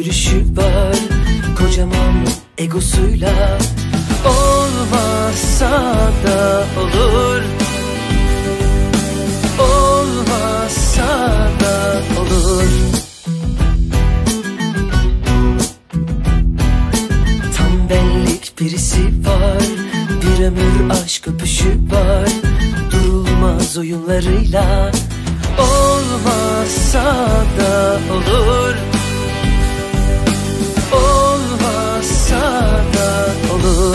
yürüyüşü var, kocaman egosuyla. Olmazsa da olur, olmazsa da olur. Tam benlik birisi var, bir ömür aşk öpüşü var, durulmaz oyunlarıyla. Olmazsa da olur, olmazsa da olur.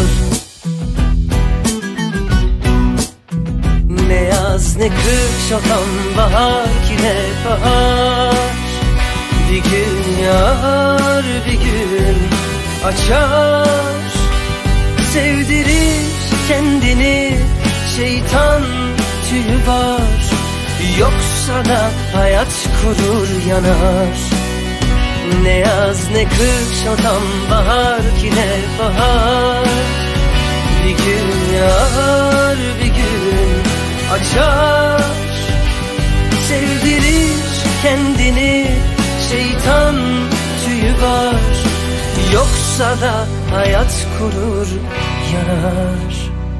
Ne yaz ne kış, olan bahar ki ne bahar. Bir gün yağar, bir gün açar. Sevdirir kendini, şeytan tüyü var. Yoksa da hayat kurur yanar. Ne yaz ne kış, olan bahar ki ne bahar. Bir gün yağar, bir gün açar. Sevdirir kendini, şeytan tüyü var. Yoksa da hayat kurur yanar.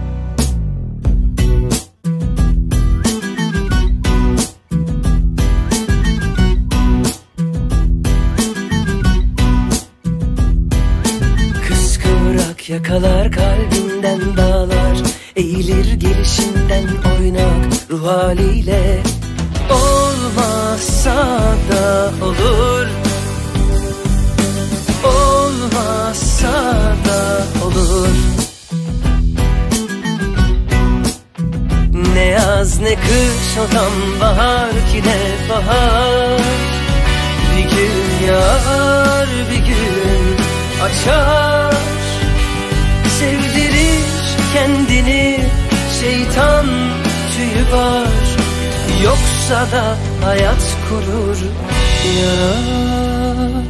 Yakalar kalbinden dağlar, eğilir gelişinden oynak ruh haliyle. Olmazsa da olur, olmazsa da olur. Ne yaz ne kış, olan bahar ki ne bahar. Bir gün yağar, bir gün açar. Sevdirir kendini, şeytan tüyü var. Yoksa da hayat kurur yanar.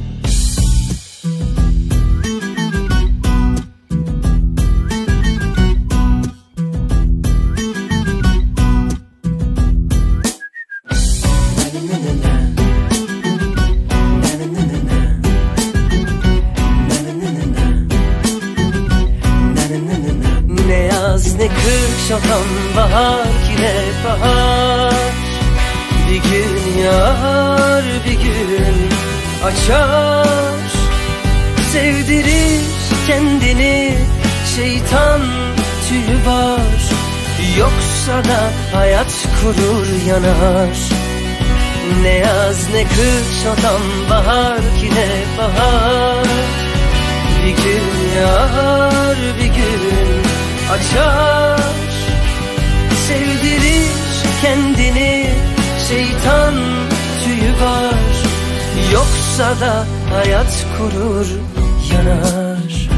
Ne kış, olan bahar ki ne bahar. Bir gün yağar, bir gün açar. Sevdirir kendini, şeytan tüyü var. Yoksa da hayat kurur yanar. Ne yaz ne kış, olan bahar ki ne bahar. Bir gün yağar, bir gün açar. Sevdirir kendini, şeytan tüyü var. Yoksa da hayat kurur yanar.